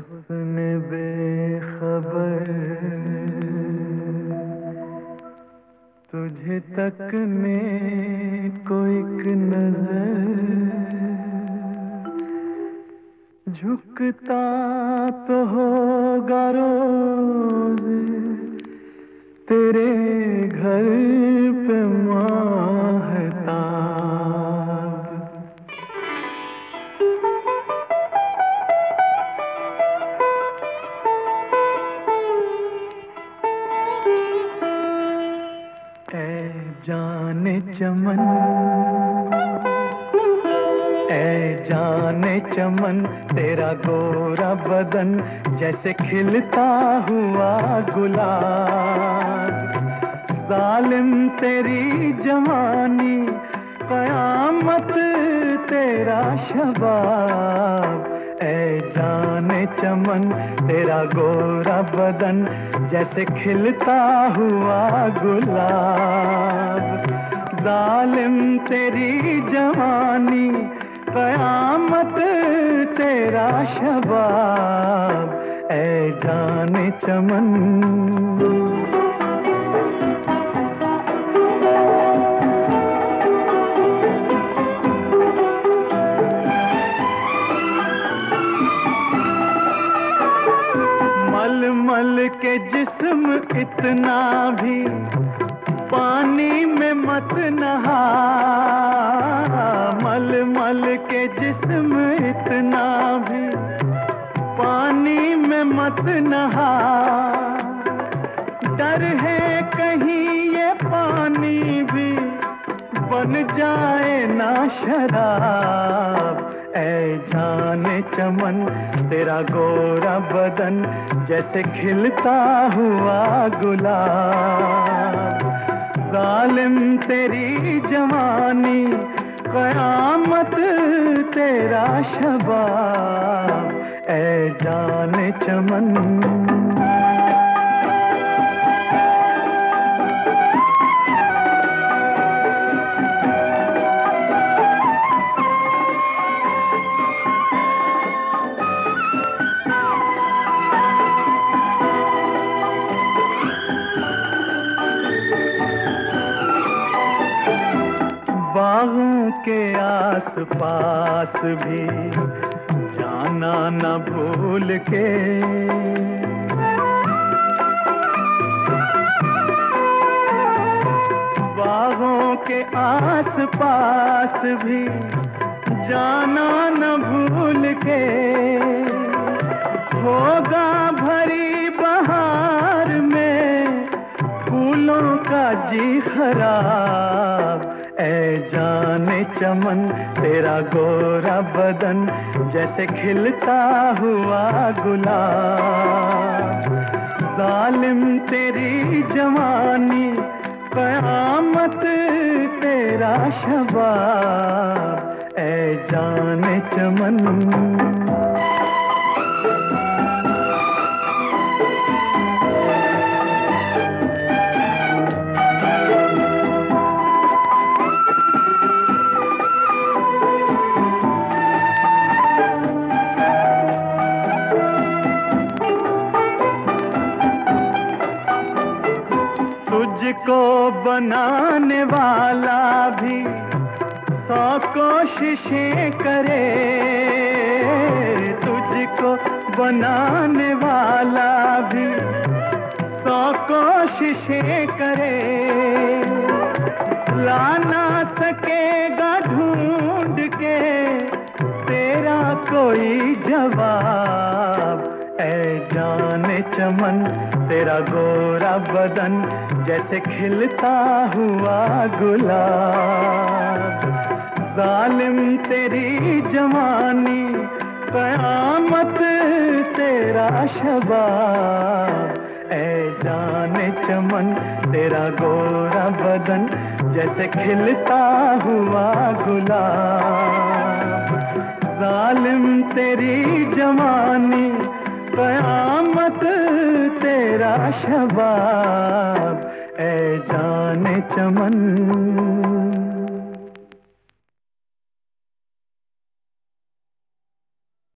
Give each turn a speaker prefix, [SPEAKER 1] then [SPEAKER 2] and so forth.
[SPEAKER 1] हुस्न बेखबर तुझे तकने को एक नजर झुकता तो होगा रोज तेरे घर पे माहताब। ऐ जाने चमन, ऐ जाने चमन, तेरा गोरा बदन जैसे खिलता हुआ गुलाब। जालिम तेरी जवानी कयामत तेरा शबाब। ऐ जाने चमन, तेरा गोरा बदन जैसे खिलता हुआ गुलाब। जालिम तेरी जवानी कयामत तेरा शबाब। ऐ जाने चमन, मल के जिस्म इतना भी पानी में मत नहा। मल मल के जिस्म इतना भी पानी में मत नहा। डर है कहीं ये पानी भी बन जाए ना शराब। ऐ जाने चमन, तेरा गोरा बदन जैसे खिलता हुआ गुलाब। जालिम तेरी जवानी कयामत तेरा शबाब। ऐ जाने चमन, बागों के आस पास भी जाना न भूल के। बागों के आस पास भी जाना न भूल के। होगा भरी बहार में फूलों का जी खराब। ऐ जाने चमन, तेरा गोरा बदन जैसे खिलता हुआ गुलाब। जालिम तेरी जवानी कयामत तेरा शबाब। ऐ जाने चमन, तुझको बनाने वाला भी 100 कोशिशें करे। तुझको बनाने वाला भी 100 कोशिशें करे। ला ना सकेगा ढूंढ के तेरा कोई जवाब। ऐ जाने चमन, तेरा गोरा बदन जैसे खिलता हुआ गुलाब। जालिम तेरी जवानी कयामत तेरा शबाब। ऐ जाने चमन, तेरा गोरा बदन जैसे खिलता हुआ गुलाब। जालिम तेरी जवानी कयामत तेरा शबाब। ऐ जाने चमन।